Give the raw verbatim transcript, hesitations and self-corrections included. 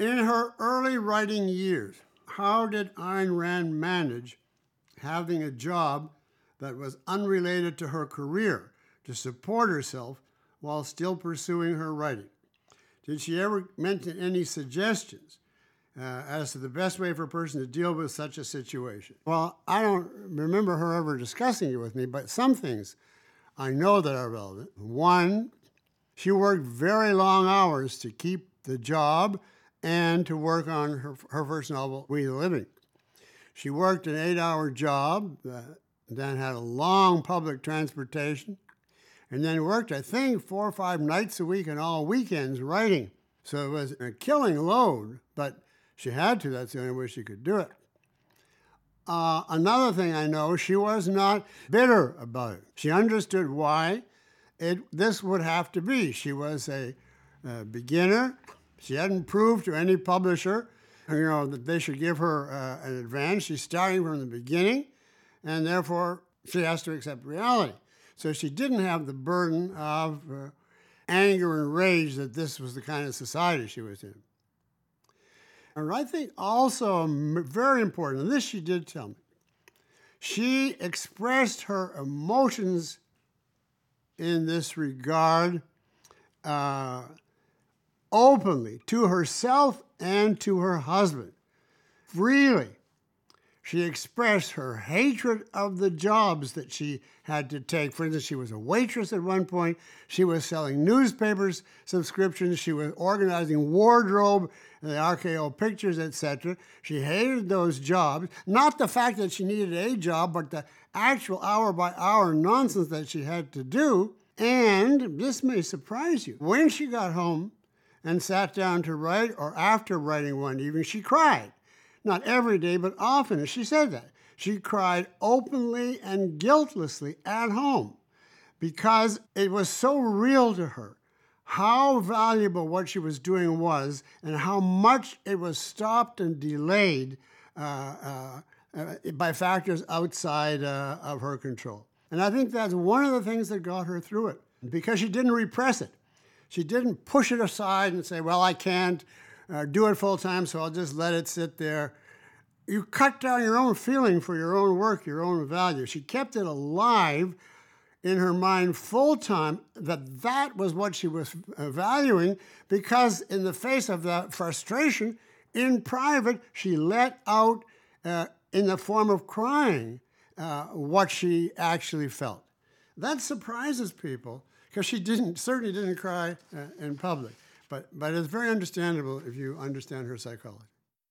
In her early writing years, how did Ayn Rand manage having a job that was unrelated to her career to support herself while still pursuing her writing? Did she ever mention any suggestions uh, as to the best way for a person to deal with such a situation? Well, I don't remember her ever discussing it with me, but some things I know that are relevant. One, she worked very long hours to keep the job and to work on her, her first novel, We the Living. She worked an eight-hour job, uh, then had a long public transportation, and then worked, I think, four or five nights a week and all weekends writing. So it was a killing load, but she had to. That's the only way she could do it. Uh, another thing I know, she was not bitter about it. She understood why it, this would have to be. She was a, a beginner. She hadn't proved to any publisher, you know, that they should give her uh, an advance. She's starting from the beginning, and therefore she has to accept reality. So she didn't have the burden of uh, anger and rage that this was the kind of society she was in. And I think also very important, and this she did tell me, she expressed her emotions in this regard uh, openly to herself and to her husband, freely. She expressed her hatred of the jobs that she had to take. For instance, she was a waitress at one point. She was selling newspapers subscriptions. She was organizing wardrobe, the R K O pictures, et cetera. She hated those jobs. Not the fact that she needed a job, but the actual hour-by-hour nonsense that she had to do. And this may surprise you. When she got home and sat down to write, or after writing one evening, she cried. Not every day, but often, and she said that. She cried openly and guiltlessly at home because it was so real to her how valuable what she was doing was and how much it was stopped and delayed uh, uh, uh, by factors outside uh, of her control. And I think that's one of the things that got her through it, because she didn't repress it. She didn't push it aside and say, well, I can't uh, do it full time, so I'll just let it sit there. You cut down your own feeling for your own work, your own value. She kept it alive in her mind full time, that that was what she was valuing, because in the face of that frustration, in private, she let out uh, in the form of crying uh, what she actually felt. That surprises people, because she didn't, certainly didn't cry uh, in public. But, but it's very understandable if you understand her psychology.